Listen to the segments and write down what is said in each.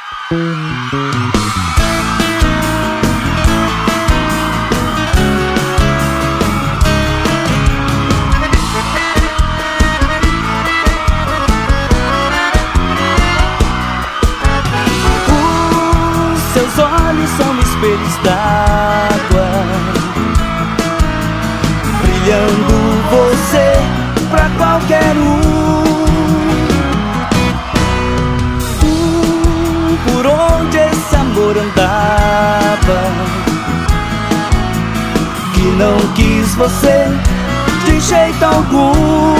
Os seus olhos são espelhos d'água, brilhando você pra qualquer por onde esse amor andava, que não quis você de jeito algum.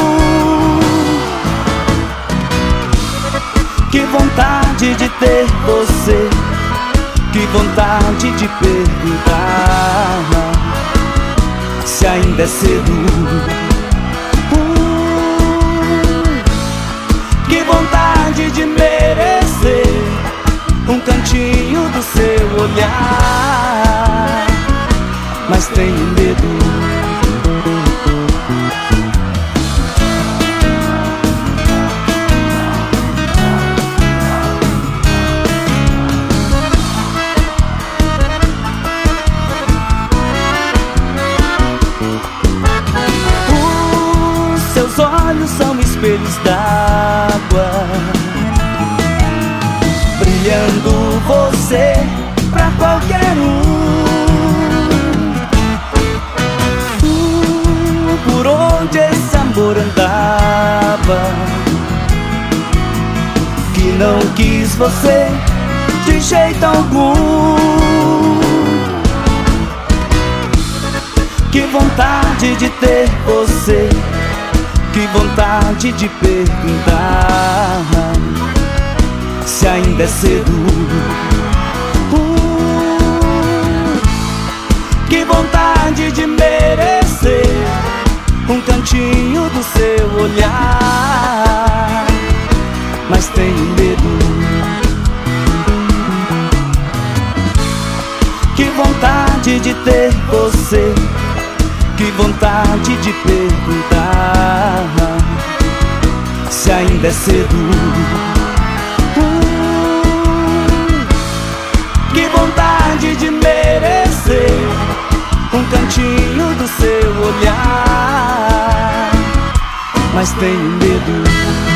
Que vontade de ter você, que vontade de perguntar se ainda é cedo. Que vontade de merecer um cantinho do seu olhar, mas tenho medo. Os seus olhos são espelhos d'água, brilhando você pra qualquer por onde esse amor andava, que não quis você de jeito algum. Que vontade de ter você, que vontade de perguntar se ainda é cedo. Que vontade de merecer um cantinho do seu olhar, mas tenho medo. Que vontade de ter você, que vontade de perguntar se ainda é cedo. Que vontade de merecer um cantinho do seu olhar, mas tenho medo.